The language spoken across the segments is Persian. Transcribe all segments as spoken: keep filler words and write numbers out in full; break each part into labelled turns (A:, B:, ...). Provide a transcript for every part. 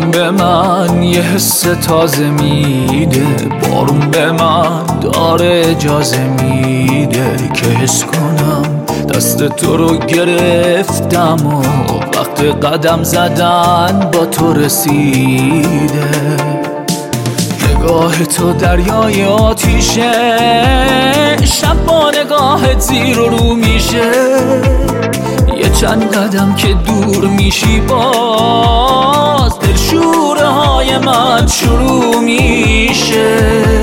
A: بارون به من یه حس تازه میده، بارون به من داره اجازه میده که حس کنم دست تو رو گرفتم و وقت قدم زدن با تو رسیده. نگاه تو دریای آتیشه، شب با نگاهت زیر و رو میشه، یه چند قدم که دور میشی باز دلشوره های من شروع میشه.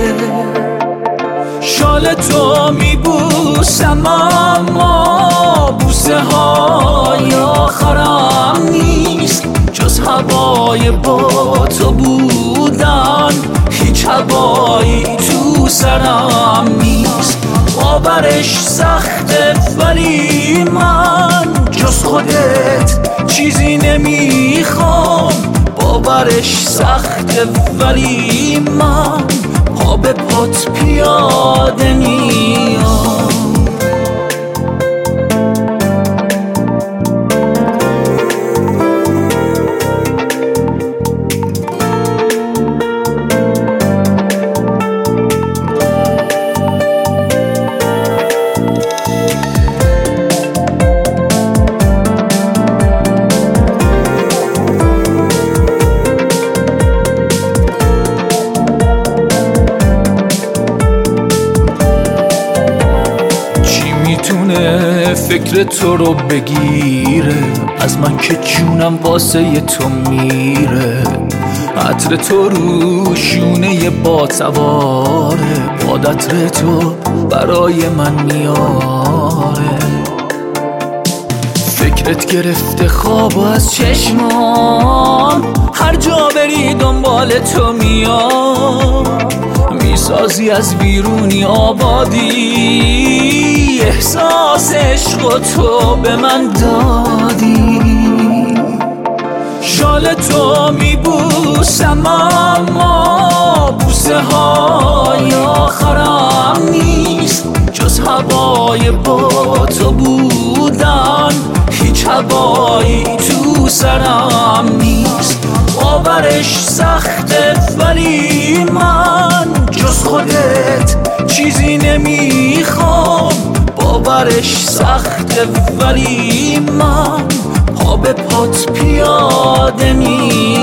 A: شال تو میبوسم اما بوسه های آخرم نیست، جز هوای با تو بودن هیچ هوایی تو سرم نیست. باورش سخته ولی من جز خودت چیزی نمیخوام. باورش سخته ولی من پا به پات پیاده میام. فکر تو رو بگیره از من که جونم واسه تو میره. عطر تو رو شونه با سواره، باد عطر تو برای من میاره. فکرت گرفته خواب از چشمام، هر جا بری دنبال تو میام. میسازی از بیرونی آبادی، احساس عشق تو به من دادی. شال تو میبوسم اما بوسه های آخرم نیست، جز هوای با تو بودن هیچ هوایی تو سرم نیست. باورش سخته ولی من جز خودت چیزی نمیخوام. باورش سخته ولی من پا به پات پیاده میام.